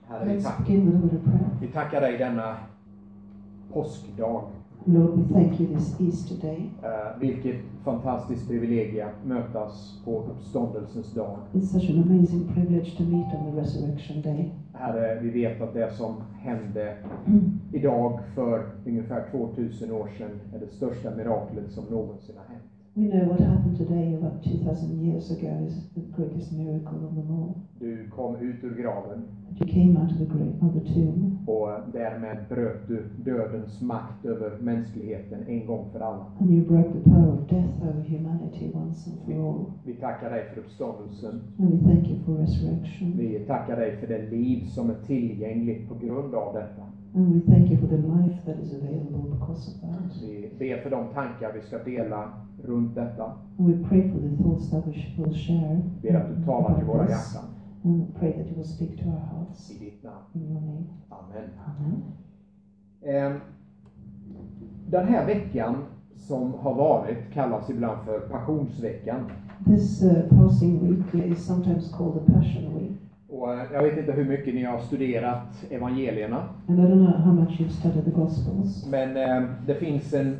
Herre, vi tackar dig denna påskdag. Lord, we thank you this Easter day. Vilket fantastiskt privilegium att mötas på uppståndelsens dag. It's such an amazing privilege to meet on the resurrection day. Herre, vi vet att det som hände idag för ungefär 2000 år sedan är det största miraklet som någonsin har hänt. We know what happened today about 2000 years ago is the greatest miracle of them all. Du kom ut ur graven. You came out of the grave, of the tomb. Och därmed bröt du dödens makt över mänskligheten en gång för alla. And you broke the power of death over humanity once and for all. Vi tackar dig för uppståndelsen. And we thank you for resurrection. Vi tackar dig för det liv som är tillgängligt på grund av detta. And we thank you for the life that is available because of that. Vi ber för de tankar vi ska dela runt detta. And we pray for the thoughts that we will share. Vi ber att du talar till våra hjärtan. And pray that you will speak to our hearts. I ditt namn. In your name. Amen. Amen. Den här veckan som har varit kallas ibland för passionsveckan. This passing week is sometimes called the Passion Week. Och jag vet inte hur mycket ni har studerat evangelierna. And I don't know how much you've studied the Gospels. Men det finns en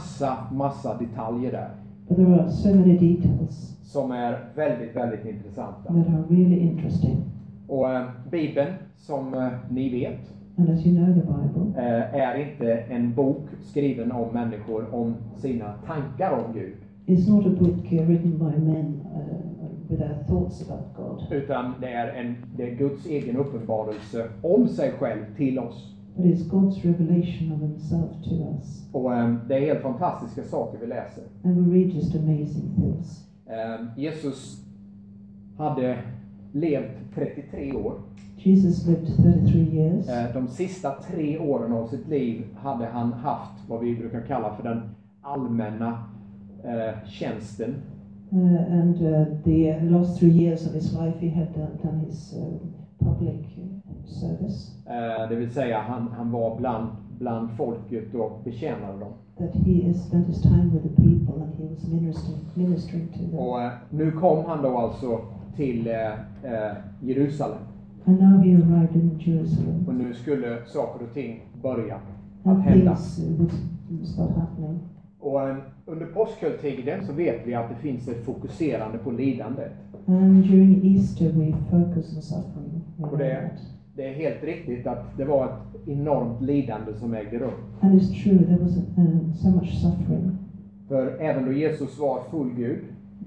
massa detaljer där. But there are so many details som är väldigt intressanta. that are really interesting. Och Bibeln, som ni vet, And as you know, the Bible är inte en bok skriven om människor om sina tankar om Gud. is not a book written by men with their thoughts about God. Utan det är Guds egen uppenbarelse om sig själv till oss. But it's God's revelation of himself to us. Och det är helt fantastiska saker vi läser. And we read just amazing things. Jesus hade levt 33 år. Jesus lived 33 years. De sista 3 åren av sitt liv hade han haft vad vi brukar kalla för den allmänna tjänsten. And the last 3 years of his life he had done his public service. Det vill säga han var bland folket och betjänade dem. That he spent his time with the people and he was ministering to them. Och nu kom han då alltså till Jerusalem. And now he arrived in Jerusalem. Och nu skulle saker och ting börja att And hända. things would start happening. Och under påskhögtiden så vet vi att det finns ett fokuserande på lidandet. And during Easter we focus on suffering. Och det är helt riktigt att det var ett enormt lidande som ägde rum. And it's true, there was so much suffering. För även då Jesus var full Gud,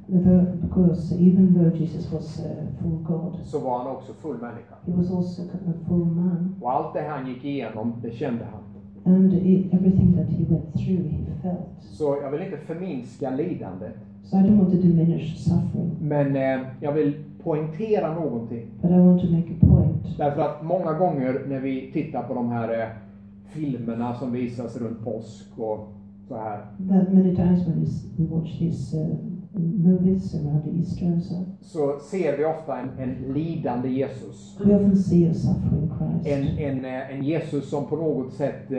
Because even though Jesus was full God, så var han också full människa. he was also a full man. Och allt det han gick igenom, det kände han. And everything that he went through, he felt. Så jag vill inte förminska lidandet. So I don't want to diminish suffering. Men jag vill poängtera någonting. But I want to make a point. Därför att många gånger när vi tittar på de här filmerna som visas runt påsk och så här. That many times when we watch these movies around Easter and så ser vi ofta en lidande Jesus. we often see a suffering Christ. En Jesus som på något sätt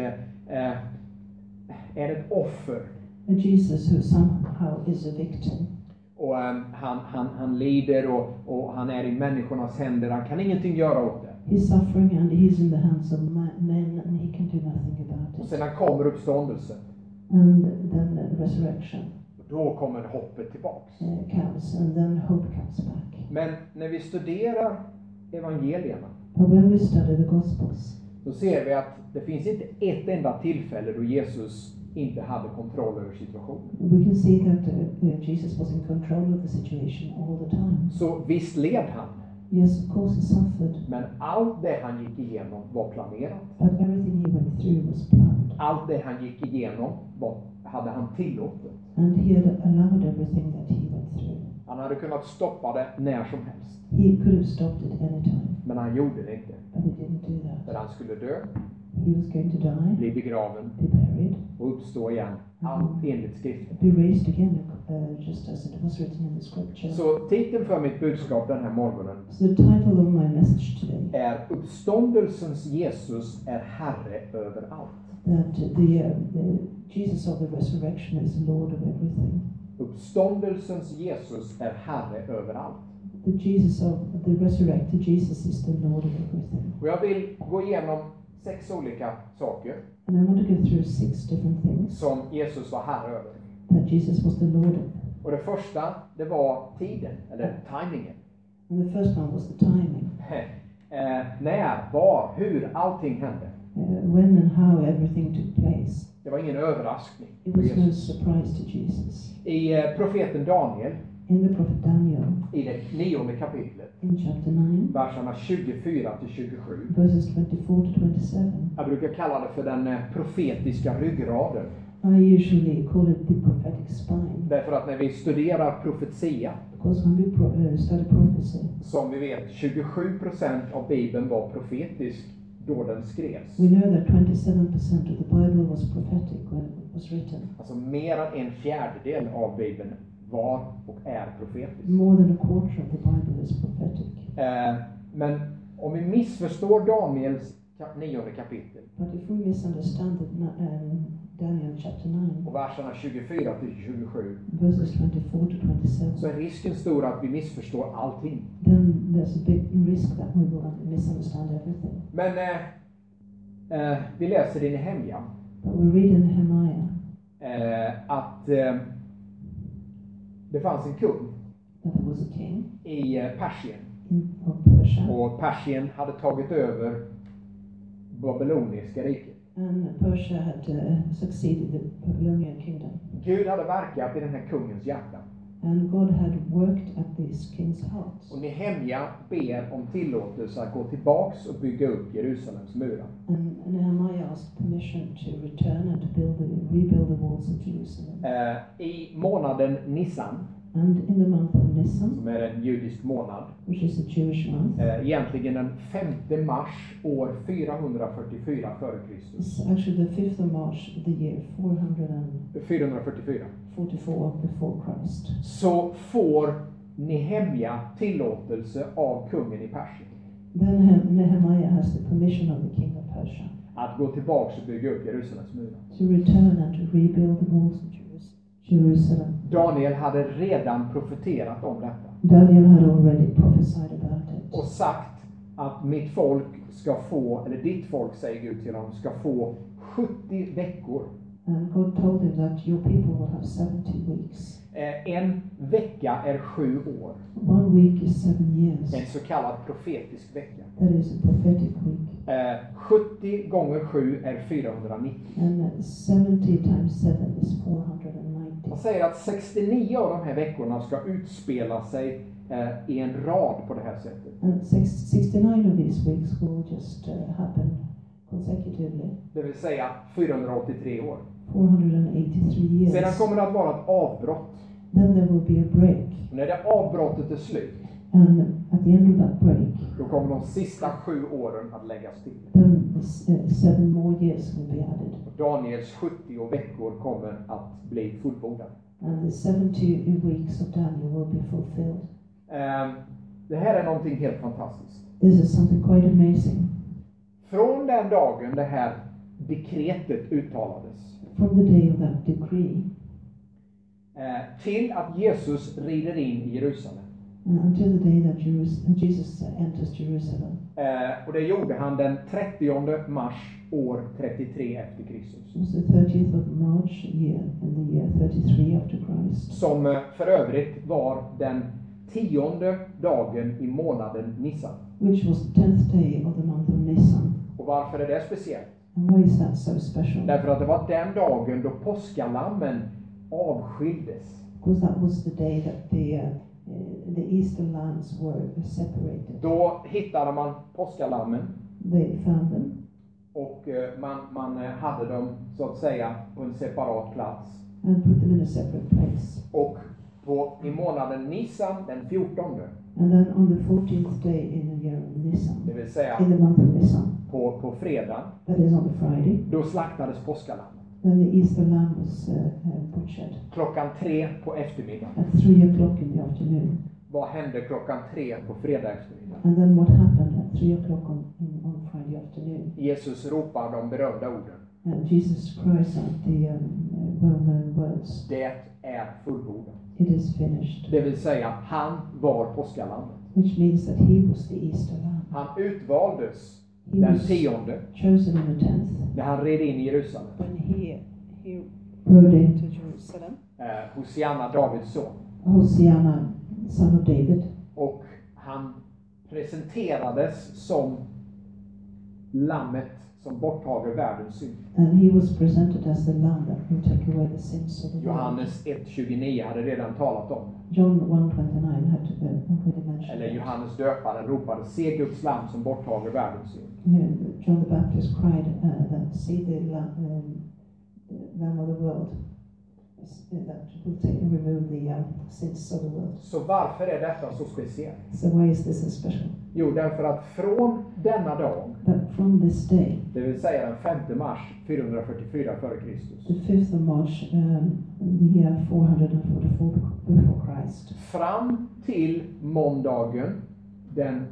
är ett offer. A Jesus who somehow is a victim. Och han lider och han är i människornas händer. Han kan ingenting göra åt det. He's suffering and he's in the hands of men and he can do nothing about Och it. sedan kommer uppståndelsen. And then resurrection Då kommer hoppet tillbaks. comes and then hope comes back. Men när vi studerar evangelierna, But when we study the Gospels, så ser vi att det finns inte ett enda tillfälle då Jesus inte hade kontroll över situationen. we can see that Jesus was in control of the situation all the time. Så visst led han. Yes, of course he suffered, Men allt det han gick igenom var planerat. but everything he went through was planned. Allt det han gick igenom hade han tillåtit. And he had allowed everything that he went through. Han hade kunnat stoppa det när som helst. He could have stopped it any time, Men han gjorde det inte. but he didn't do that. För han skulle dö, He was going to die, bli begraven be buried, och uppstå igen. Allt enligt skriften. be raised again, just as it was written in the scripture. Så titeln för mitt budskap den här morgonen So the title of my message today, är Uppståndelsens Jesus är Herre över allt. that the Jesus of the resurrection is Lord of everything. Uppståndelsens Jesus är Herre över allt. the Jesus of the resurrected Jesus is the Lord of everything. Och jag vill gå igenom 6 olika saker And I want to go through 6 different things som Jesus var herre över. that Jesus was the Lord of. Och det första, det var tiden, eller timingen. And the first one was the timing. När, var, hur, allting hände. When and how everything took place. Det var ingen överraskning It för was no Jesus. surprise to Jesus. I profeten Daniel, In the prophet Daniel, i det 9:e kapitlet, in chapter 9, verserna 24 till 27. verses 24 to 27, Jag brukar kalla det för den profetiska ryggraden. I usually call it the prophetic spine. Därför att när vi studerar profetia, Because when we study prophecy, som vi vet, 27% av Bibeln var profetisk då den skrevs. we know that 27% of the Bible was prophetic when it was written. Alltså mer än 1/4 av Bibeln var och är profetisk. More than a quarter of the Bible is prophetic. Men om vi missförstår Daniels 9:e kapitel But if we misunderstand Daniel chapter 9, och verserna 24 till 27, verses 24 to så 27, är risken stor att vi missförstår allting. then there's a big risk that we will misunderstand everything. Men vi läser i Nehemja But we read in Nehemiah att det fanns en kung that there was a king i Persien. of Persia, Och Persien hade tagit över babyloniska riket. and Persia had succeeded the Babylonian kingdom. Gud hade verkat i den här kungens hjärta. And God had worked at this king's heart. Och Nehemja ber om tillåtelse att gå tillbaks och bygga upp Jerusalems murar. And Nehemiah asked permission to return and to rebuild the walls of Jerusalem. I månaden Nissan, And in the month of Nisan, som är en judisk månad, which is a Jewish month, egentligen den 5 mars år 444 före Kristus. it's actually the 5th of March, the year 444. 444 before Christ. Så får Nehemja tillåtelse av kungen i Persien Then Nehemiah has the permission of the king of Persia att gå tillbaks och bygga upp Jerusalems murar. to return and to rebuild the walls of Jerusalem. Daniel hade redan profeterat om detta Daniel had already prophesied about it. och sagt att mitt folk ska få, eller ditt folk säger Gud till honom, ska få 70 veckor. And God told him that your people will have 70 weeks. En vecka är 7 år. 1 week is 7 years. En så kallad profetisk vecka. That is a prophetic week. 70 gånger 7 är 490. And 70 times 7 is 490. Man säger att 69 av de här veckorna ska utspela sig i en rad på det här sättet. And 69 of these weeks will just happen consecutively. Det vill säga 483 år. 483 years. Sedan kommer det att vara ett avbrott. Then there will be a break. Och när det avbrottet är slut, And at the end of that break, då kommer de sista 7 åren att läggas till. then 7 more years will be added. Och Daniels 70 veckor kommer att bli fullbordade. And the 70 weeks of Daniel will be fulfilled. Det här är någonting helt fantastiskt. This is something quite amazing. Från den dagen det här dekretet uttalades From the day of that decree till att Jesus rider in i Jerusalem. until the day that Jesus enters Jerusalem. Och det gjorde han den 30 mars år 33 efter Kristus. It was the 30th of March year, in the year 33 after Christ. Som för övrigt var den 10:e dagen i månaden Nissan. Which was the 10th day of the month of Nisan. Och varför är det speciellt? And why is that so special? Därför att det var den dagen då påskalammen avskildes. Because that was the day that the Easter lambs were separated. Då hittade man påskalammen They found them. och man hade dem så att säga på en separat plats. And put them in a separate place. Och i månaden Nisan den 14, And then on the 14th day in the year of Nisan, det vill säga in the month of Nisan, på fredag, that is on the Friday, då slaktades påskalammen. then the Easter lamb was butchered. Klockan 3 på eftermiddagen. At 3 o'clock in the afternoon. Vad hände klockan 3 på fredag eftermiddag? And then what happened at 3 o'clock on Friday afternoon? Jesus ropar de berömda orden. And Jesus cries out the well-known words. Det är fullbordat. it is finished. Det vill säga, han var påskalammet. Which means that he was the Easter lamb. Han utvaldes He den was 10:e chosen on the 10th när han red in i Jerusalem. when he rode into Jerusalem. Hosianna, Davids son. Hosanna, son of David. Och han presenterades som lammet som borttager världens synd. And he was presented as the lamb that will take away the sins of the world. Johannes 1:29 hade redan talat om. John 1:29 had already mentioned. Eller Johannes döparen ropade, se Guds lam som borttager världens synd. John the Baptist cried that see the lamb of the world that will remove the sins of the world. Så varför är detta så speciellt? So why is this so special? Jo, därför att från denna dag, That from this day, det vill säga den 5 mars 444 f.Kr. the 5th of March, the year 444 before Christ, fram till måndagen den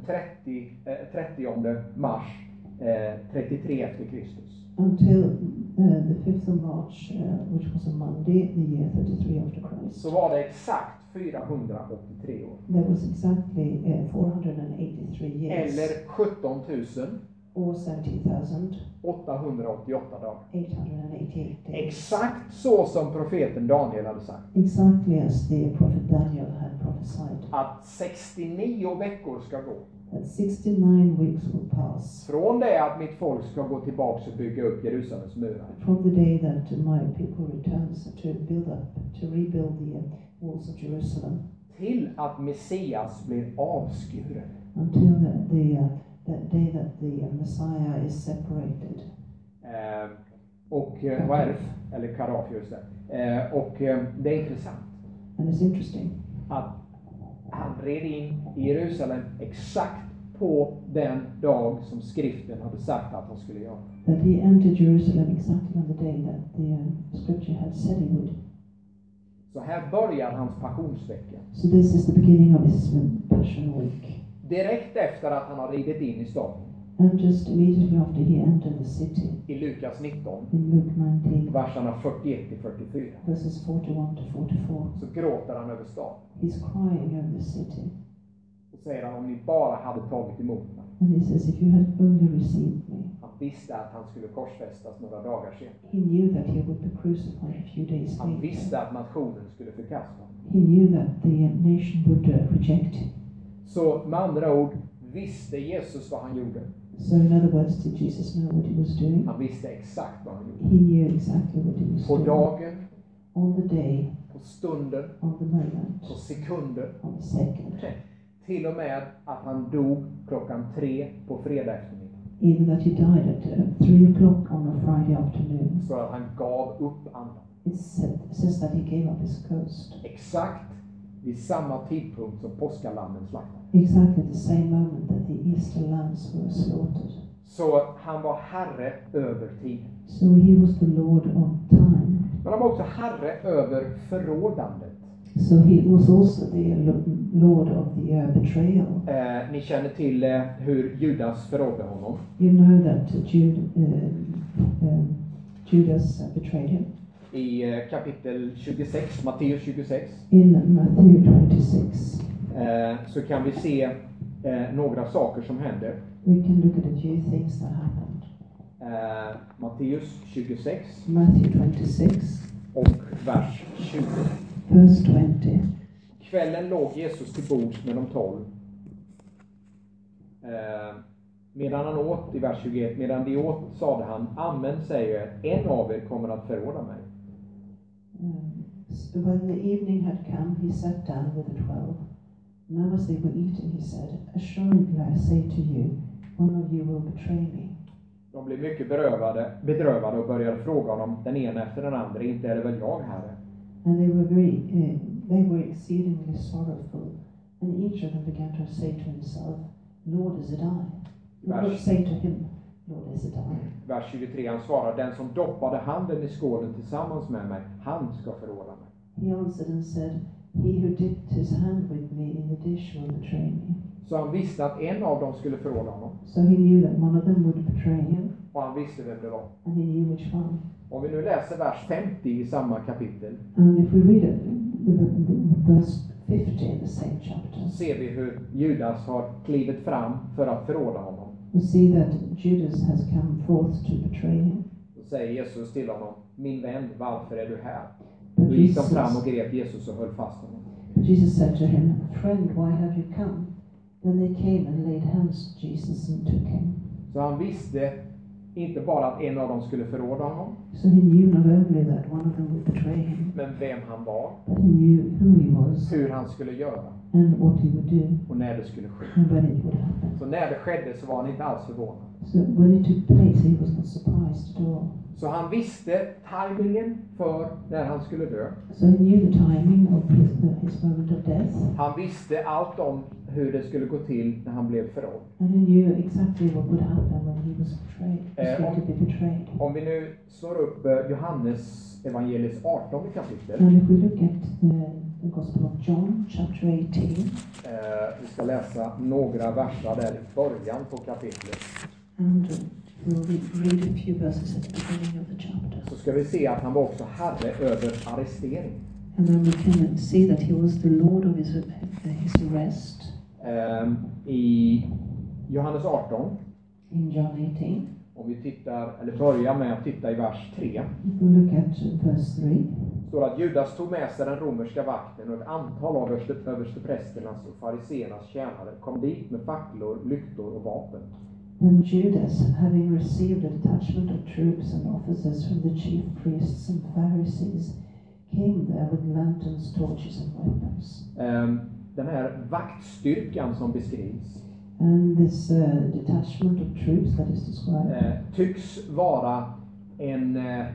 30 mars 33 efter Kristus. until the 5th of March, which was a Monday, the year 33 after Christ. Så var det exakt 483 år. There was exactly 483 years, Eller 17 or 70,888 888 dagar. days. Exakt så som profeten Daniel hade sagt. Exactly as the prophet Daniel had prophesied. Att 69 veckor ska gå. That 69 weeks will pass Från det att mitt folk ska gå tillbaka och bygga upp Jerusalems murar. from the day that my people returns to rebuild the walls of Jerusalem, Till att Messias blir avskuren. until that day that the Messiah is separated. Vad är det? Eller Karaf, just det. Det är intressant And it's interesting att han red in i Jerusalem exakt på den dag som skriften hade sagt att han skulle göra. that he entered Jerusalem exactly on the day that the scripture had said he would. Så här börjar hans passionsvecka. So this is the beginning of his Passion Week. Direkt efter att han har ridit in i staden. And just immediately after he entered the city, I Lukas 19, in Luke 19, verserna 41-44. verses 41 to 44, Så gråter han över staden. he's crying over the city. Och säger han, om ni bara hade tagit emot mig. And he says, if you had only received me. Han visste att han skulle korsfästas några dagar senare. He knew that he would be crucified a few days Han later. visste att nationen skulle förkasta honom. He knew that the nation would reject him. Så med andra ord visste Jesus vad han gjorde. So in other words, did Jesus know what he was doing? Han visste exakt vad han gjorde. He knew exactly what he was På doing. dagen, On the day, på stunden, on the moment, på sekunder. on the second. Till och med att han dog klockan 3 på fredag eftermiddag. Even that he died at 3 o'clock on a Friday afternoon. Så att han gav upp andan. It says that he gave up his ghost. Exakt vid samma tidpunkt som påskalammen slaktades. Exactly the same moment that the Easter lambs were slaughtered. Så han var herre över tiden. So he was the Lord of time. Men han var också herre över förrådandet. So he was also the Lord of the betrayal. Ni känner till hur Judas förrådde honom. You know that Judas betrayed him. I kapitel 26, Matteus 26, In Matthew 26, så kan vi se några saker som händer. we can look at a few things that happened. Matteus 26 Matthew 26, och vers 20. verse 20. Kvällen låg Jesus till bords med de 12. Medan han åt, i vers 21, medan de åt sade han, amen säger jag, en av er kommer att förråda mig. When the evening had come, he sat down with the 12. Now as they were eating, he said, assuredly I say to you, one of you will betray me. De blev mycket bedrövade och började fråga honom, den ena efter den andra, inte är det väl jag, Herre? And they were exceedingly sorrowful. And each of them began to say to himself, Lord, is it I? Lord, say to him, Lord, is it I? Vers 23, han svarar, den som doppade handen i skålen tillsammans med mig, han ska förråda mig. He answered and said, he who dipped his hand with me in the dish will betray me. Så han visste att en av dem skulle förråda honom. So he knew that one of them would betray him, Och han visste vem det var. and he knew which one. Om vi nu läser vers 50 i samma kapitel. And if we read verse 50 in the same chapter, ser vi hur Judas har klivit fram för att förråda honom. we see that Judas has come forth to betray him. Då säger Jesus till honom: min vän, varför är du här? But Då gick de fram och grep Jesus och höll fast honom. Jesus said to him, "Friend, why have you come?" Then they came and laid hands on Jesus and took him. Så han visste inte bara att en av dem skulle förråda honom, So he knew not only that one of them would betray him, men vem han var, but he knew who he was hur han skulle göra and what he would do och när det skulle ske. and when it would happen. Så när det skedde så var han inte alls förvånad. So when it took place, he was not surprised at all. Så han visste timingen för när han skulle dö. So he knew the timing of his moment of death, Han visste allt om hur det skulle gå till när han blev förrådd. and he knew exactly what would happen when he was going to be betrayed. Om vi nu slår upp Johannes evangeliets 18 kapitel. And if we look at the Gospel of John, chapter 18, Vi ska läsa några verser där i början på kapitlet. and we'll read a few verses at the beginning of the chapter. Så ska vi se att han var också herre över arrestering. And then we can see that he was the Lord of his arrest. I Johannes 18, In John 18, om vi tittar, eller börjar med att titta i vers 3, if we look at verse 3, står att Judas tog med sig den romerska vakten och ett antal av översteprästernas och fariseernas tjänare kom dit med facklor, lyktor och vapen. then Judas, having received a detachment of troops and officers from the chief priests and Pharisees, came there with lanterns, torches and weapons. Den här vaktstyrkan som beskrivs And this detachment of troops that is described tycks vara en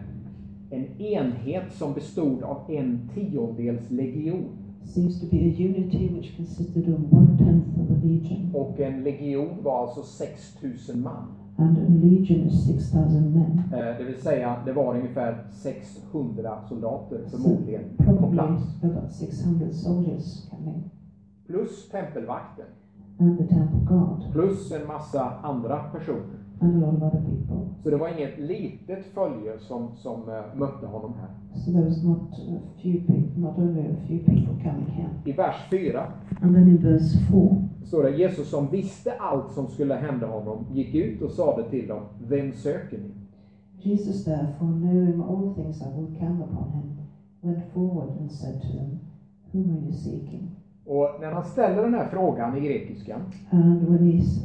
enhet som bestod av 1/10 legion. seems to be a unity which consisted of 1/10 of a legion. Och en legion var alltså 6 000 man. And a legion is 6,000 men. Det vill säga, det var ungefär 600 soldater So förmodligen på probably plats. about 600 soldiers coming. Plus tempelvakten. And the temple guard. Plus en massa andra personer. And a lot of other people. Så det var inget litet följe som mötte honom här. So there was not only a few people coming here. I vers 4 And then in verse 4, står det: Jesus som visste allt som skulle hända honom gick ut och sade till dem: vem söker ni? Jesus therefore, knowing all things that will come upon him, went forward and said to them, "Whom are you seeking?" Och när han ställer den här frågan i grekiskan And when he's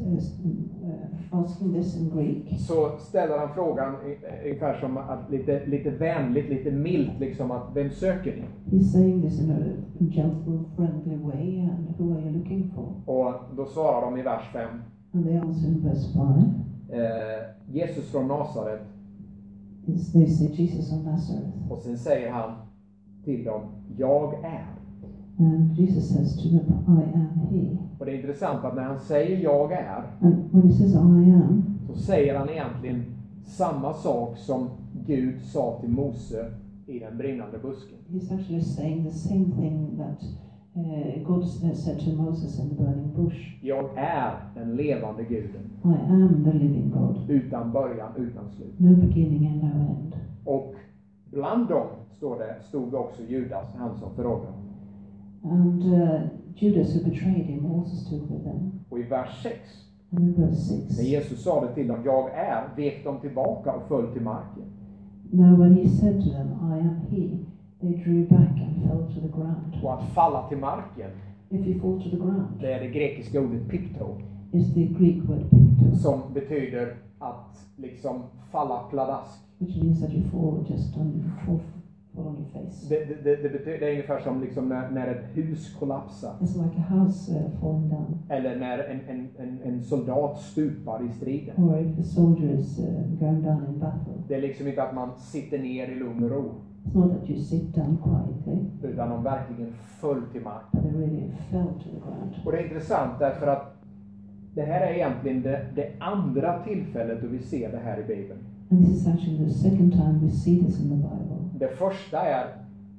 asking this in Greek, så ställer han frågan ungefär som att lite vänligt, lite milt liksom, att vem söker ni? he's saying this in a gentle, friendly way, and who are you looking for? Och då svarar de i vers 5: And they answer in verse 5, Jesus från Nasaret. they say Jesus of Nazareth. Och sen säger han till dem: jag är. And Jesus says to them, "I am he." Och det är intressant att när han säger jag är, And when he says "I am", så säger han egentligen samma sak som Gud sa till Mose i den brinnande busken. he's actually saying the same thing that God said to Moses in the burning bush. Jag är den levande guden, I am the living God, utan början, utan slut. no beginning and no end. Och bland dem stod också Judas, han som förrådde honom. And Judas, who betrayed him, also stood with them. Och i vers 6, And in verse när 6, Jesus sa det till dem, jag är, vek de tillbaka och föll till marken. now when he said to them, "I am he," they drew back and fell to the ground. Och att falla till marken, If you fall to the ground, det är det grekiska ordet pipto, is the Greek word "picto," som betyder att liksom falla pladask. which means that you fall just fall on your face. Det är ungefär som liksom när ett hus kollapsar. It's like a house falling down, Eller när en soldat stupar i striden. or if a soldier is going down in battle. Det är liksom inte att man sitter ner i lugn och ro, It's not that you sit down quietly, utan de verkligen föll till marken. but they really fell to the ground. Och det är intressant därför att det här är egentligen det andra tillfället då vi ser det här i Bibeln. And this is actually the second time we see this in the Bible. Det första är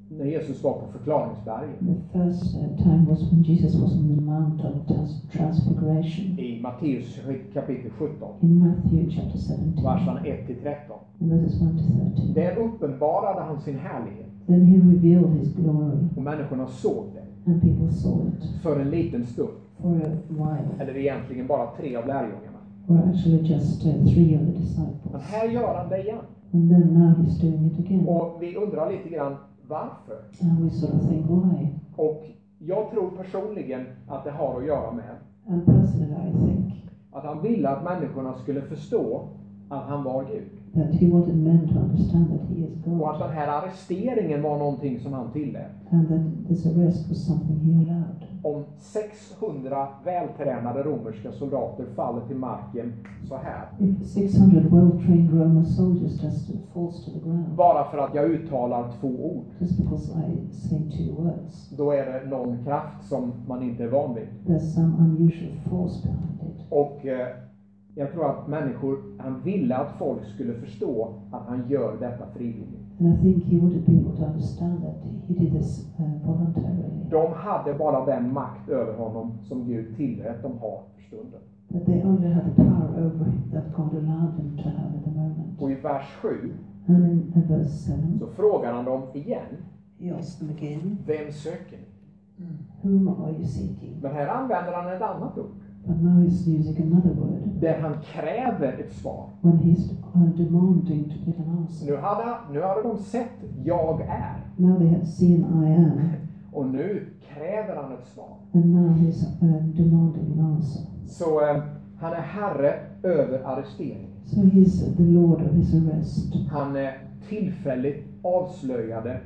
när Jesus var på förklaringsberget. The first time was when Jesus was on the Mount of Transfiguration. I Matteus kapitel 17. In Matthew chapter 17. Verserna 1-13. Verses 1 to 13. Där uppenbarade han sin härlighet. Then he revealed his glory. Och människorna såg det. And people saw it. För en liten stund. For a while. Eller egentligen bara 3 av lärjungarna. Or actually just 3 of the disciples. Men här gör han det igen. And then now he's doing it again. Och vi undrar lite grann varför. And we sort of think why. Och jag tror personligen att det har att göra med And personally I think att han ville att människorna skulle förstå att han var Gud. that he wanted men to understand that he is God. Och att den här arresteringen var någonting som han tillät. And that this arrest was something he allowed. Om 600 vältränade romerska soldater faller till marken så här. If 600 well-trained Roman soldiers just falls to the ground, Bara för att jag uttalar 2 ord. just because I say 2 words, Då är det någon kraft som man inte är van vid. there's some unusual force behind it. Och jag tror att han ville att folk skulle förstå att han gör detta frivilligt. And I think he wanted people to understand that he did this voluntarily. De hade bara den makt över honom som Gud tillät dem ha för stunden. That they only had the power over him that God allowed them to have at the moment. Och i vers 7 And in verse 7, så frågar han dem igen. he asked them again, Vem söker ni? whom are you seeking? Men här använder han ett annat ord. But now he's using another word Där han kräver ett svar. when he's demanding to get an answer. Nu hade de sett jag är. Now they had seen I am, Och nu kräver han ett svar. and now he's demanding an answer. Så han är herre över arresteringen. So he's the Lord of his arrest. Han tillfälligt avslöjade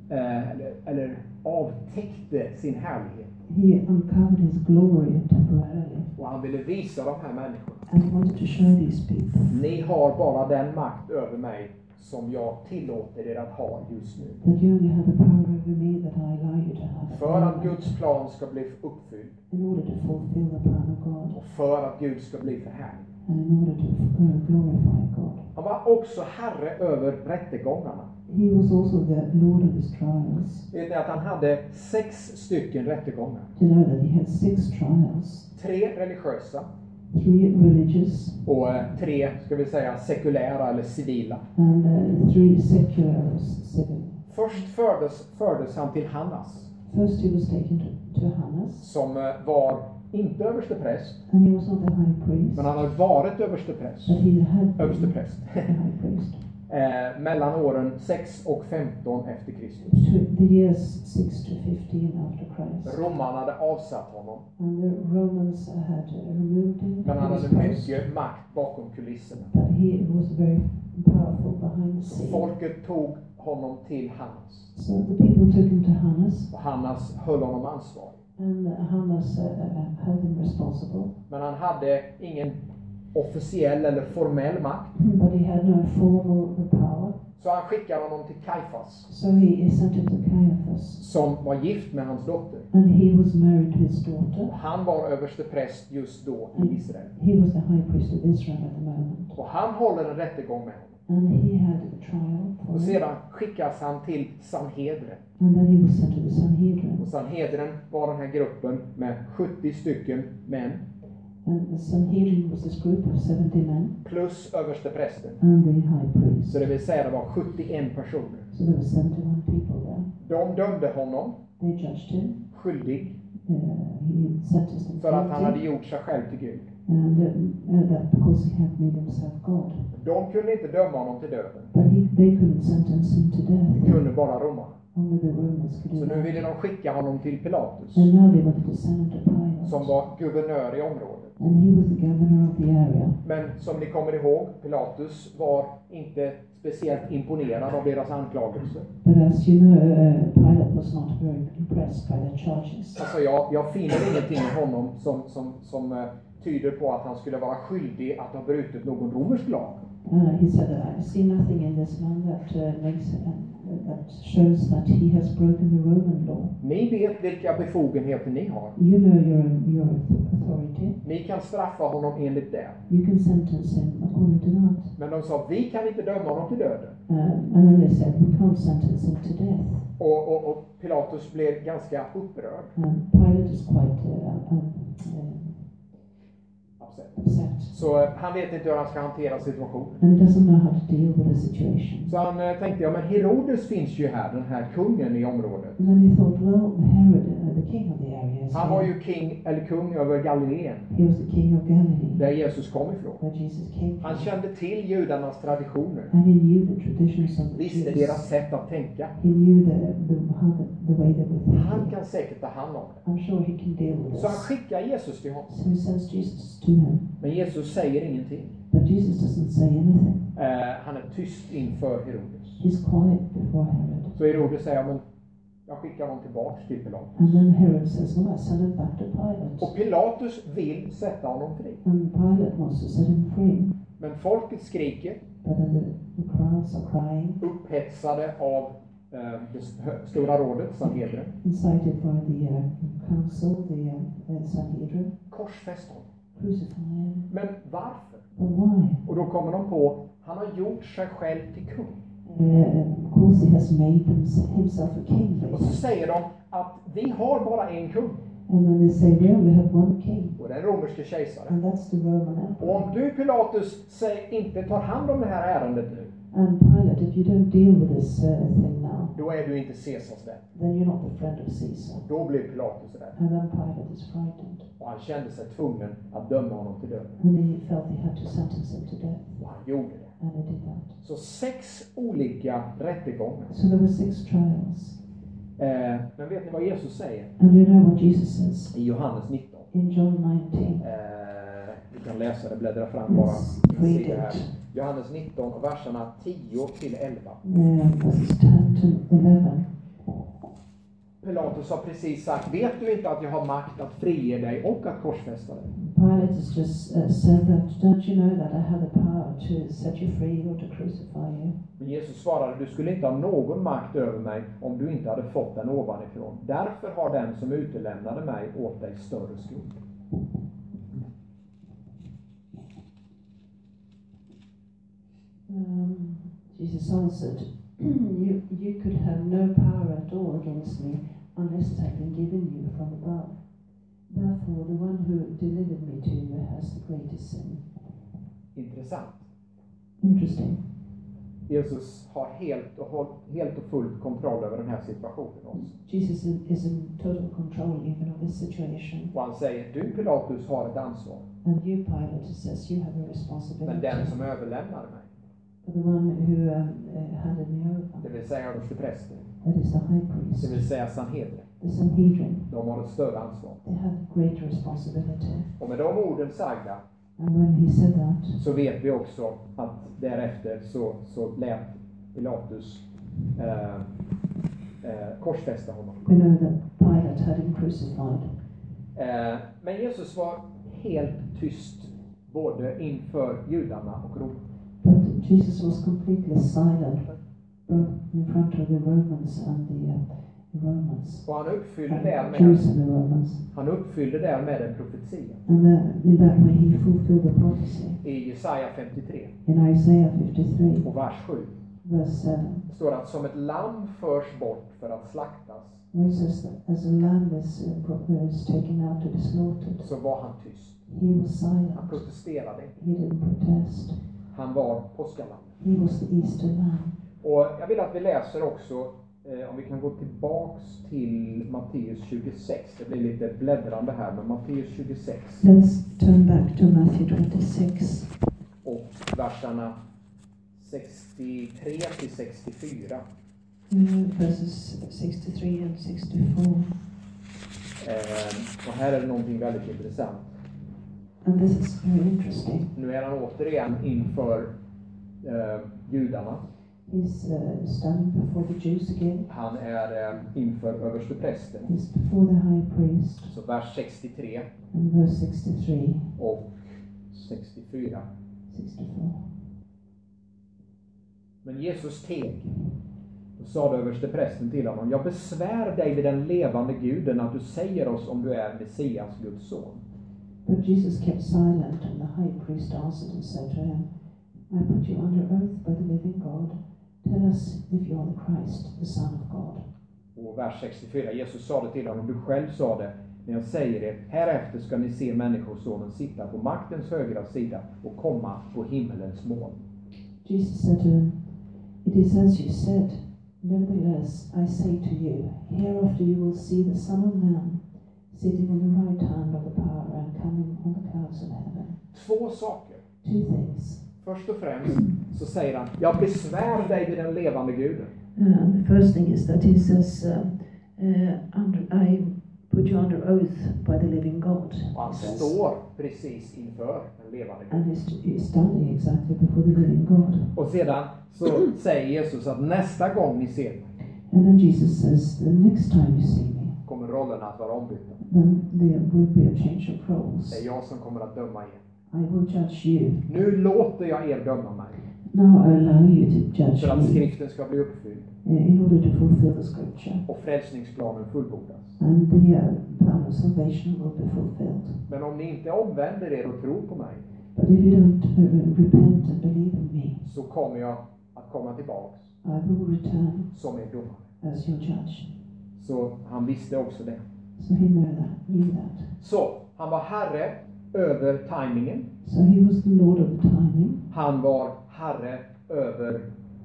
eller avtäckte sin härlighet. He uncovered his glory temporarily, Och han ville visa de här människorna. and he wanted to show these people Ni har bara den makt över mig som jag tillåter er att ha just nu. that you only have the power over me that I allow you to have. För att Guds plan ska bli uppfylld. In order to fulfill the plan of God, Och för att Gud ska bli förhärligad. and in order to glorify God. Han var också herre över rättegångarna. He was also the Lord of his trials. Vet ni att han hade 6 stycken rättegångar? Do you know that he had 6 trials? 3 religiösa 3 religious och 3, ska vi säga, sekulära eller civila. and 3 secular civil. Först fördes han till Hannas, First he was taken to Hannas, som var inte överstepräst, and he was not the high priest, men han har varit överstepräst. but he had been Överstepräst. the high priest. Mellan åren 6 och 15 efter Kristus. Between the years 6 to 15 after Christ. Romarna hade avsatt honom, And the Romans had removed him men han from his hade post, mycket makt bakom kulisserna. but he was very powerful behind the Så scene. folket tog honom till Hannas. So the people took him to Hannas, Och Hannas höll honom ansvarig. and Hannas held him responsible. Men han hade ingen officiell eller formell makt. But he had no formal power. Så han skickade honom till Kajfas, So he sent him to Caiaphas, som var gift med hans dotter. and he was married to his daughter. Och han var överstepräst just då i Israel. He was the high priest of Israel at the moment. Och han håller en rättegång med honom. And he had a trial for Och him. sedan skickas han till Sanhedrin. And then he was sent to the Sanhedrin. Och Sanhedrin var den här gruppen med 70 stycken män And the Sanhedrin was this group of 70 men plus översteprästen. and the high priest. Så det vill säga det var 71 personer. So there were 71 people there. De dömde honom They judged him. skyldig He sentenced him för att han hade guilty. gjort sig själv till Gud. And that because he had made himself God. De kunde inte döma honom till döden. But they couldn't sentence him to Det death. kunde bara romarna. Only the Romans could Så do nu that. ville de skicka honom till Pilatus, And now they wanted to send him to Pilate. som var guvernör i området. And he was the governor of the area. Men som ni kommer ihåg, Pilatus var inte speciellt imponerad av deras anklagelser. But as you know, Pilate was not very impressed by their charges. Alltså jag finner ingenting i honom som tyder på att han skulle vara skyldig att ha brutit någon romersk lag. He said, I see nothing in this man that that shows that he has broken the Roman law. Ni vet vilka befogenheter ni har. You know your authority. Ni kan straffa honom enligt det. You can sentence him according to that. Men de sa, vi kan inte döma honom till döden. And then they said, we can't sentence him to death. Och Pilatus blev ganska upprörd. Pilate is quite upset. Så han vet inte hur han ska hantera situationen. And he doesn't know how to deal with the situation. Så han tänkte, ja men Herodes finns ju här, den här kungen i området. And then he thought, well, Herod, the king of the area is Han var ju kung över Galileen, He was the king of Galilee, där Jesus kom ifrån. where Jesus came from. Han kände till judarnas traditioner, And he knew the traditions of the visste Jews. deras sätt att tänka. He knew the way they were thinking. Han kan säkert ta hand om det. I'm sure he can deal with Så han this. skickar Jesus till honom. So he sends Jesus to him. Men Jesus säger ingenting. But Jesus doesn't say anything. Han är tyst inför Herodes. He's quiet before Herod. Så Herodes säger, men jag skickar honom tillbaks till Pilatus. And then Herod says, well, I send him back to Pilate. Och Pilatus vill sätta honom fri. And Pilate wants to set him free. Men folket skriker, But then the crowds are crying, upphetsade av det stora rådet, Sanhedrin. incited by the council, the Sanhedrin. Korsfäst honom. Crucify him. Men varför? But why? Och då kommer de på, han har gjort sig själv till kung. Of course he has made himself a king. Och så säger de att vi har bara en kung. And then they say, well, we have one king. Och den romerske kejsaren. And that's the Roman Emperor. Och om du, Pilatus, inte tar hand om det här ärendet nu, And Pilate, if you don't deal with this thing now, då är du inte Caesars vän. then you're not the friend of Caesar. Då blir Pilatus rädd. And then Pilate is frightened. Och han kände sig tvungen att döma honom till döden. And he felt he had to sentence him to death. Och han gjorde det. And he did that. Så 6 olika rättegångar. So there were 6 trials. Men vet ni vad Jesus säger? And you know what Jesus says I Johannes 19. in John 19? Vi kan läsa det, bläddra fram bara. Let's Se read det här. it. Johannes 19 och verserna 10 till 11. Verses 10 to 11. Pilatus har precis sagt, vet du inte att jag har makt att frige dig och att korsfästa dig? Pilate has just said that, don't you know that I have the power to set you free or to crucify you? Men Jesus svarade, du skulle inte ha någon makt över mig om du inte hade fått den ovanifrån. Därför har den som utelämnade mig åt dig större skuld. Jesus answered, you could have no power at all against me unless it had been given you from above. Therefore, the one who delivered me to you has the greatest sin. Intressant. Interesting. Jesus har helt och fullt kontroll över den här situationen också. Jesus is in total control even of this situation. Och han säger, du Pilatus har ett ansvar. And you, Pilate, says you have a Men responsibility. den som överlämnade mig, The one who handed me over, det vill säga översteprästen, that is the high det priest, vill säga Sanhedrin, the Sanhedrin, de har ett större ansvar. they have great responsibility. Och med de orden sagda And when he said that, så vet vi också att därefter så lät Pilatus korsfästa honom. we know that Pilate had him crucified. Men Jesus var helt tyst både inför judarna och Rom. But Jesus was completely silent, both in front of the Romans and the Romans. Och han uppfyllde Jews and the Romans. därmed en profetia. And in that way he fulfilled the prophecy. I Jesaja 53 In Isaiah 53, och vers 7 verse 7, det står att som ett lamm förs bort för att slaktas, where it says that as a lamb is taken out to be slaughtered, så var han tyst. he was silent. Han protesterade inte. He didn't protest. Han var påskalammet. He was the Easter lamb. Och jag vill att vi läser också, om vi kan gå tillbaks till Matteus 26. Det blir lite bläddrande här, men Matteus 26 Let's turn back to Matthew 26. och verserna 63 till 64. Verses 63 and 64. Och här är det någonting väldigt intressant. And this is very interesting. Nu är han återigen inför judarna. He's standing before the Jews again. Han är inför översteprästen. He's before the high priest. Så vers 63 And verse 63, och 64. 64. Men Jesus teg. Då sade översteprästen till honom: jag besvär dig vid den levande Guden att du säger oss om du är Messias, Guds son. But Jesus kept silent, and the high priest answered and said to him, I put you under oath by the living God. Tell us if you are the Christ, the Son of God. Och vers 64, Jesus sade till honom: du själv sa det, när jag säger det, härefter ska ni se människosonen sitta på maktens högra sida och komma på himmelens moln. Jesus said to him, it is as you said. Nevertheless, I say to you, hereafter you will see the Son of Man sitting on the right hand of the power and coming on the clouds of heaven. Två saker. Two things. Först och främst så säger han: jag besvär dig vid den levande Guden. The first thing is that he says, I put you under oath by the living God. Och han står precis inför den levande Guden. And he's standing exactly before the living God. Och sedan så säger Jesus att nästa gång ni ser mig, And then Jesus says, the next time you see me, kommer rollerna att vara ombytta. then there will be a change of roles. Det är jag som kommer att döma er. I will judge you. Nu låter jag er döma mig, Now I allow you to judge för att me skriften ska bli uppfylld in order to fulfill the scripture. och frälsningsplanen fullbordas. And the plan of salvation will be fulfilled. Men om ni inte omvänder er och tror på mig, But if you don't repent and believe in me, så kommer jag att komma tillbaks I will return som er domare. as your judge. Så han visste också det. So he knew that. Så han var herre över timingen. So he was the Lord of the timing. Han var herre över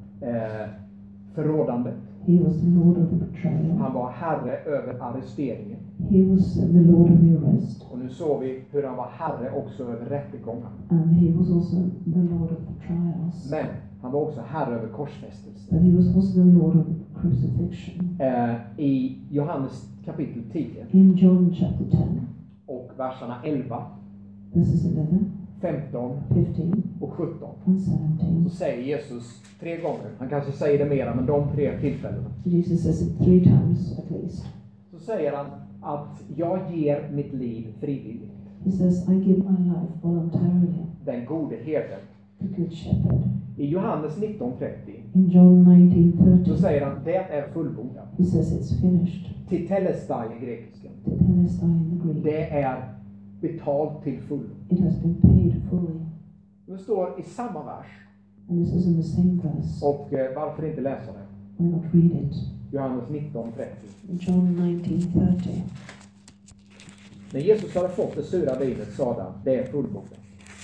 förrådandet. He was the Lord of the betrayal. Han var herre över arresteringen. He was the Lord of the arrest. Och nu såg vi hur han var herre också över rättegången. And he was also the Lord of the trials. Men han var också herre över korsfästelsen. But he was also the Lord of crucifixion. I Johannes kapitel 10 In John chapter 10, och verserna 11, verses 11, 15 15, och 17 and så 17, säger Jesus 3 gånger, han kanske säger det mera, men de 3 tillfällena, Jesus says it 3 times at least. så säger han att jag ger mitt liv frivilligt. He says, I give my life voluntarily. Den gode herden. The good shepherd. I Johannes 19:30 In John så 19:30, säger han, det är fullbordat. he says it's finished. Tetelestai i grekiskan. Tetelestai in the Greek. Det är betalt till fullo. It has been paid fully. Det står i samma vers. And this is in the same verse. Och varför inte läsa det? Why not read it? Johannes 19:30. In John 19:30. När Jesus hade fått det sura vinet sade han, det är fullbordat.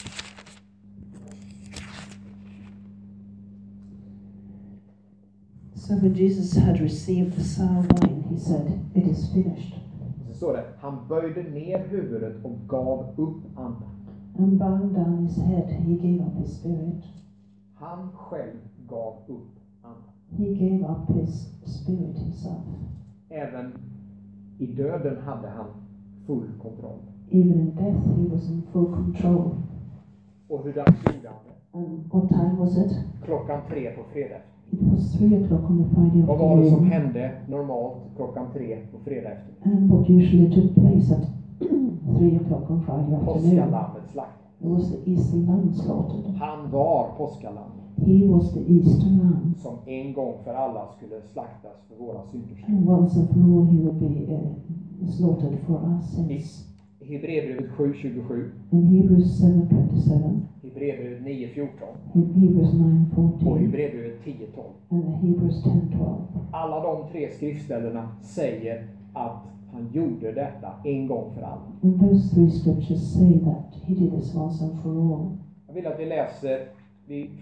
So when Jesus had received the sour wine, he said, it is finished. Så står det, han böjde ner huvudet och gav upp andan. And bowing down his head, he gave up his spirit. Han själv gav upp andan. He gave up his spirit himself. Även i döden hade han full kontroll. Even in death, he was in full control. Och hur gjorde han det? And what time was it? 3:00 på fredag. It was 3 o'clock on the Friday Vad var det som afternoon. hände normalt 3:00 på fredag efter? And what usually took place at 3 o'clock on Friday afternoon. Påskalammet slaktades. It was the Easter lamb slaughtered. Han var påskalammet He was the Easter lamb. som en gång för alla skulle slaktas för våra synder. And once and for all he will be slaughtered for our sins. I Hebreerbrevet 7:27, In Hebrews 7:27, Hebreerbrevet 9:14 in Hebrews och 9:14, Hebreerbrevet 10:12. and Hebrews 10:12. Alla de 3 skriftställena säger att han gjorde detta en gång för alla. And those 3 scriptures say that he did this once and for all. Jag vill att vi läser, vi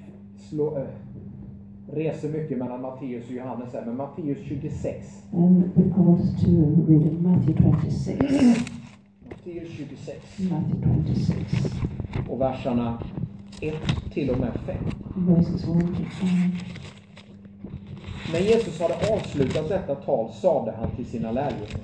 reser mycket mellan Matteus och Johannes här, men Matteus 26. And I want to read in Matthew 26. Matteus 26 Matthew 26, och verserna 1 till och med 5. verses 1 to 5. När Jesus hade avslutat detta tal sade han till sina lärjungar: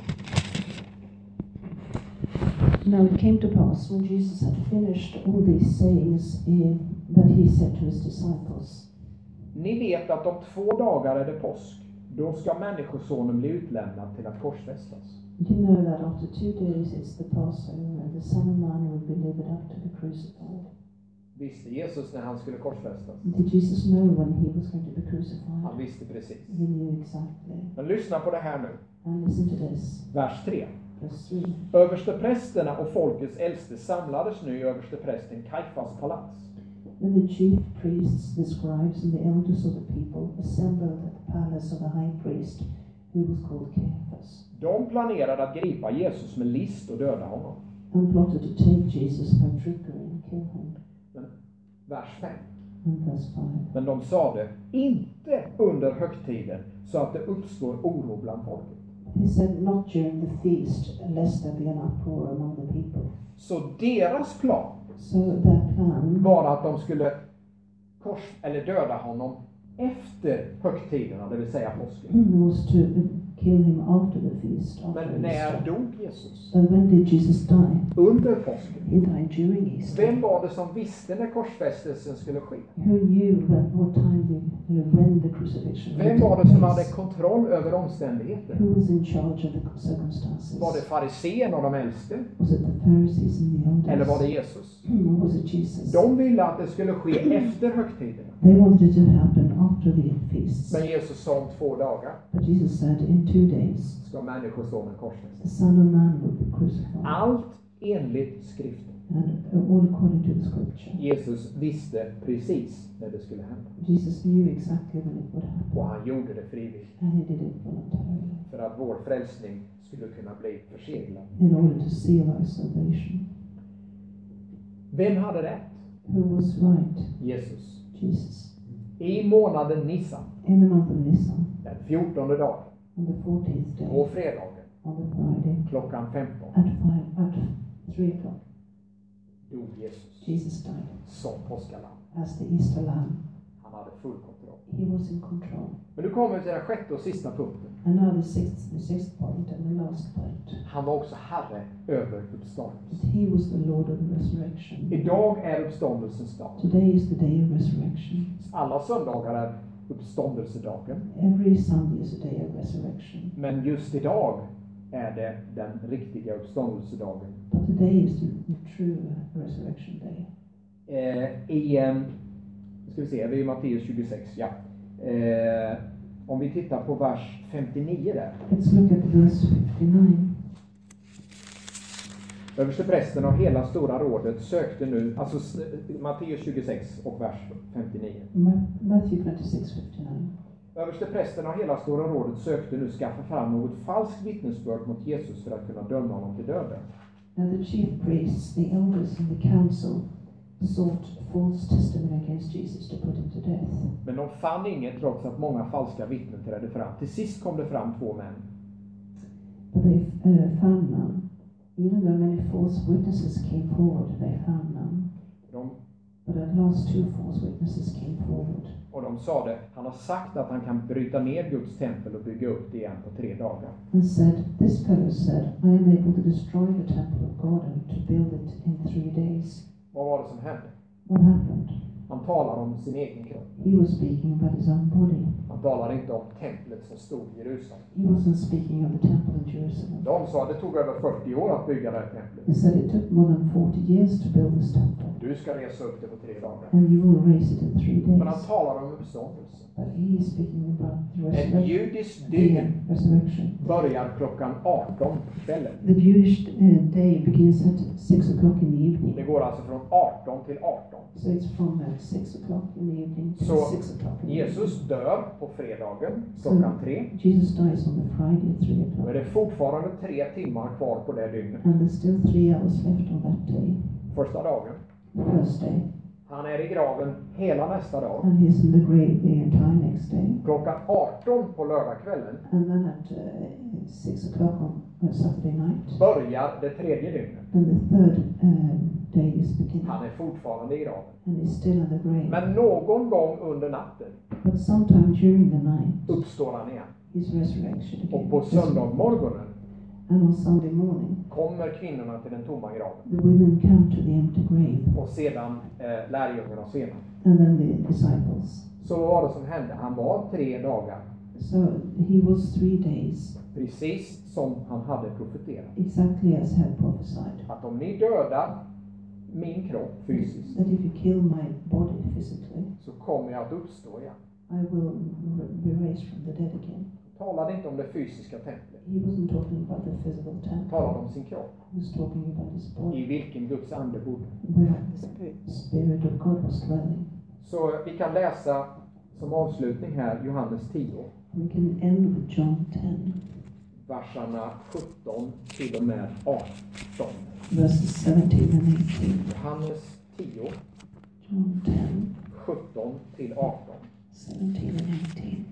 Now it came to pass, when Jesus had finished all these sayings, that he said to his disciples, ni vet att om 2 dagar är det påsk. Då ska människosonen bli utlämnad till att korsfästas. you know that after 2 days it's the Passover, and the Son of Man will be delivered up to be crucified. Visste Jesus när han skulle korsfästas? Did Jesus know when he was going to be crucified? Han visste precis. He knew exactly. Men lyssna på det här nu. And listen to this. Vers 3. Verse 3. Översteprästerna och folkets äldste samlades nu i översteprästen Kajfas palats. Then the chief priests, the scribes, and the elders of the people assembled at the palace of the high priest, who was called Caiaphas, De planerade att gripa Jesus med list och döda honom. and plotted to take Jesus by trickery and kill him. Men vers 5. And verse 5. Men de sade inte under högtiden så att det uppstår oro bland folket. He said, not during the feast, lest there be an uproar among the people. Så deras plan So their plan var att de skulle döda honom efter högtiderna, det vill säga påsken. was to kill him after the feast. After Men när Easter. dog Jesus? But when did Jesus die? Under påsken. He died during Easter. Vem var det som visste när korsfästelsen skulle ske? Who knew what time when the crucifixion Vem would var take det som place? hade kontroll över omständigheterna? Who was in charge of the circumstances? Var det fariséerna och de äldste? Was it the Pharisees and the elders? Eller var det Jesus? Or was it Jesus? De ville att det skulle ske efter högtiderna. They wanted it to happen after the feasts. Men Jesus sa om 2 dagar But Jesus said, in 2 days, ska människor stå med the korsfästelsen. Son of Man will be crucified. Allt enligt skriften. And all according to the scripture. Jesus visste precis när det skulle hända. Jesus knew exactly when it would happen. Och han gjorde det frivilligt. And he did it voluntarily. För att vår frälsning skulle kunna bli förseglad. In order to seal our salvation. Vem hade rätt? Who was right? Jesus. Jesus. I månaden Nissan, In the month of Nisan, den 14:e dagen, on the 14th day, på fredagen, on the Friday, klockan 15, at 3 o'clock, dog Jesus Jesus died som påskalamm. as the Easter lamb. Han hade full kontroll. He was in control. Men nu kommer vi till den 6:e och sista punkten. And now the sixth point and the last point. Han var också herre över uppståndelsen. He was the Lord of the resurrection. Idag är uppståndelsens dag. Today is the day of resurrection. Alla söndagar är uppståndelsedagen. Every Sunday is a day of resurrection. Men just idag är det den riktiga uppståndelsedagen. But today is the true resurrection day. Ska vi se, vi är i Matteus 26, ja. Om vi tittar på vers 59 där. Let's look at verse 59. Översteprästen och hela stora rådet sökte nu, alltså Matteus 26 och vers 59. Matthew 26:59. Översteprästen och hela stora rådet sökte nu skaffa fram något falskt vittnesbörd mot Jesus för att kunna döma honom till döden. Now the chief priests, the elders, and the council sought false testimony against Jesus to put him to death. Men de fann inget trots att många falska vittnen trädde fram. Till sist kom det fram 2 män. But they found none. Even though many false witnesses came forward, they found none. But at last 2 false witnesses came forward. Och de sade, han har sagt att han kan bryta ner Guds tempel och bygga upp det igen på 3 dagar. And said, this fellow said, I am able to destroy the temple of God and to build it in 3 days. Vad var det som hände? What happened? Han talar om sin egen kropp. He was speaking about his own body. Han talar inte om templet som stod i Jerusalem. He wasn't speaking of the temple in Jerusalem. De sa att det tog över 40 år att bygga det här templet. He said it took more than 40 years to build this temple. Du ska resa upp det på 3 dagar. And you will raise it in 3 days. Men han talar om uppståndelsen. But he is speaking about the En judisk dygn resurrection. börjar klockan 18 på kvällen. The Jewish day begins at 6 o'clock in the evening. Det går alltså från 18 till 18. So it's from 6 o'clock in the evening to Så 6 o'clock in the Jesus dör på fredagen klockan 3. evening. Jesus dies on the Friday at 3 Då är o'clock. det fortfarande 3 timmar kvar på det dygnet. And there's still 3 hours left on that day, Första dagen. the first day. Han är i graven hela nästa dag. And he's in the grave the entire next day. Klockan 18 på lördagskvällen And then at 6 o'clock on Saturday night, börjar det 3:e dygnet. then the third day is beginning. Han är fortfarande i graven. And he's still in the grave. Men någon gång under natten But sometime during the night, uppstår han igen. his resurrection Och again. på söndagmorgonen And on Sunday morning, kommer kvinnorna till den tomma graven. the women come to the empty grave. Och sedan lärjungarna senare. And then the disciples. Så vad var det som hände? Han var 3 dagar. So he was 3 days, Precis som han hade profeterat. exactly as had prophesied. Att om ni dödar min kropp fysiskt, that if you kill my body physically, så kommer jag att uppstå igen. I will be raised from the dead again. Han talade inte om det fysiska templet. He wasn't talking about the physical Han temple. talade om sin kropp. He was talking about his body, I vilken Guds ande bodde. where the Spirit of God was dwelling. Så vi kan läsa som avslutning här Johannes 10. We can end with John 10, Verserna 17 till och med 18. verses 17 and 18. Johannes 10, John 10, 17 till 18. 17 and 18.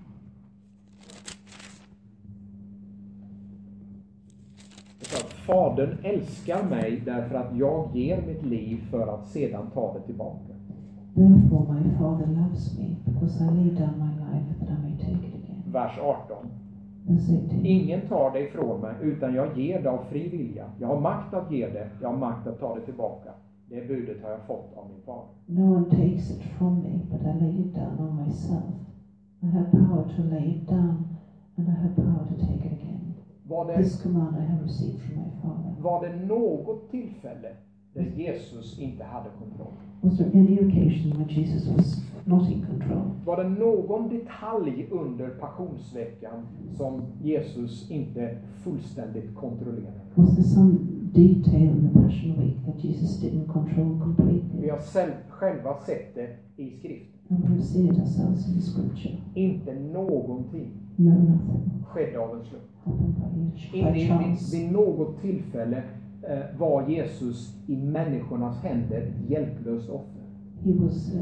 Så att Fadern älskar mig därför att jag ger mitt liv för att sedan ta det tillbaka. Therefore my Father loves me, because I lay down my life that I may take it again. Vers 18. Verse 18. Ingen tar det ifrån mig, utan jag ger det av fri vilja. Jag har makt att ge det, jag har makt att ta det tillbaka. Det budet har jag fått av min far. No one takes it from me, but I lay it down on myself. I have power to lay it down, and I have power to take it again. This command I have received from my Father. Var det något tillfälle där Jesus inte hade kontroll? Was there any occasion when Jesus was not in control? Var det någon detalj under passionsveckan som Jesus inte fullständigt kontrollerade? Was there some detail in the Passion Week that Jesus didn't control completely? Vi har själva sett det i skriften. And we've seen it ourselves in the scripture. Inte någonting No, nothing skedde av en slump. happened by Inte chance. vid något tillfälle var Jesus i människornas händer ett hjälplöst offer. He was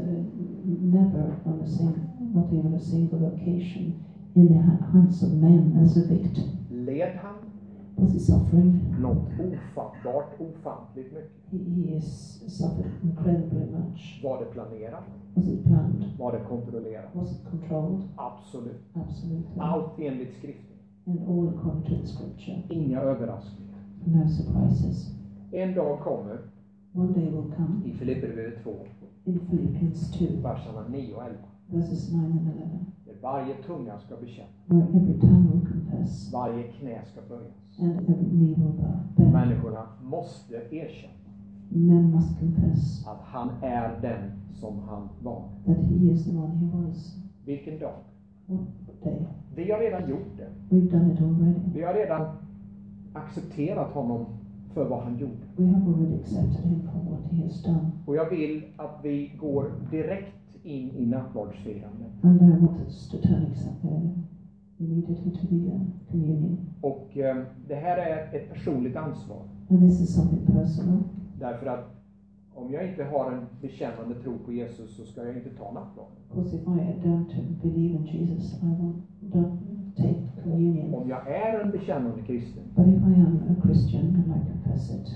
never not even a single occasion, in the hands of men as a victim. Led han Was he suffering? något ofattbart, ofantligt mycket? He is suffered incredibly much. Var det planerat? Was it planned? Var det kontrollerat? Was it controlled? Absolut. Absolutely. Allt enligt skriften. And all according to the scripture. Inga överraskningar. No surprises. En dag kommer One day will come i Filipperbrevet 2, in Philippians 2, verserna 9 och 11. verses 9 and 11, Där varje tunga ska bekänna, where every tongue will confess varje knä ska böjas. and every knee will bend. Människorna måste erkänna Men must confess att han är den som han var. that he is the one he was. Vilken dag? What day? Vi har redan gjort det. We've done it already. Vi har redan accepterat honom för vad han gjorde. We have already accepted him for what he has done. Och jag vill att vi går direkt in i nattvardsfirandet. And I want us to turn immediately to the communion. Och det här är ett personligt ansvar. And this is something personal. Därför att om jag inte har en bekännande tro på Jesus så ska jag inte ta nattvarden. Because if I don't believe in Jesus, I don't take communion. Om jag är en bekännande kristen But if I am a Christian and I confess it,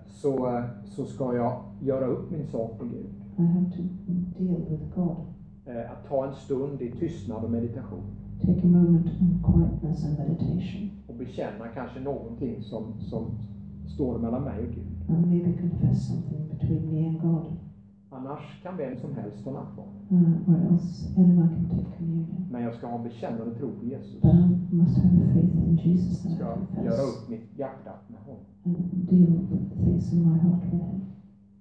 så ska jag göra upp min sak med Gud. I have to deal with God. Att ta en stund i tystnad och meditation. Take a moment in quietness and meditation. Och bekänna kanske någonting som står mellan mig och Gud. And maybe confess something between me and God. Annars kan vem som helst ta nattvarden. Or else anyone can take communion. Men jag ska ha en bekännande tro på Jesus. But I must have a faith in Jesus that Jag I ska göra confess upp mitt hjärta med honom. and deal with things in my heart with him.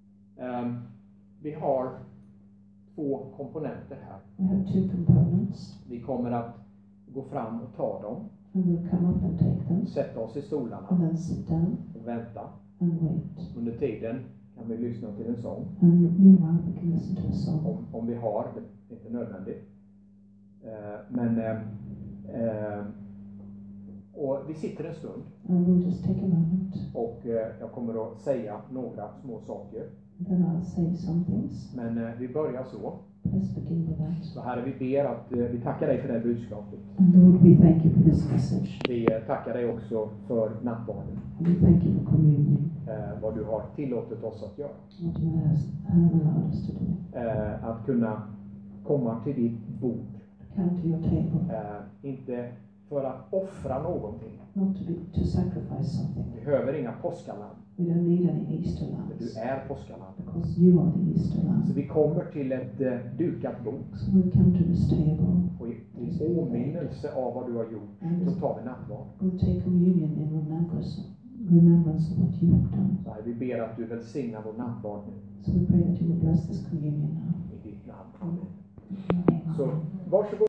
Vi har två komponenter här. We have two components, Vi kommer att gå fram och ta dem. and we'll come up and take them, Sätta oss i stolarna and then sit down och vänta. and wait. Under tiden kan vi lyssna till en sång. And meanwhile we can listen to a song. Om vi har, det är inte nödvändigt. Och vi sitter en stund. And we'll just take a moment, Och jag kommer att säga några små saker. and then I'll say some things. Men vi börjar så. Let's begin with that. Så Herre, vi ber att vi tackar dig för det här budskapet. And Lord, we thank you for this message. Vi tackar dig också för nattvarden. And we thank you for communion, Vad du har tillåtit oss att göra. what you have allowed us to do. Att kunna komma till ditt bord. Come to your table, Inte för att offra någonting. not to sacrifice something. Vi behöver inga påskalamm. We don't need any Easter Men lambs, du är påskalamm. because you are the Easter Så lamb. vi kommer till ett dukat bord. So we'll come to this table, Och i åminnelse av vad du har gjort så tar vi nattvard. we'll take communion in remembrance remembrance of what you have done. Så här, vi ber att du välsignar vår nattvard nu. So we pray that you will bless this communion now. I ditt namn. Amen. In your name, Så amen. varsågod.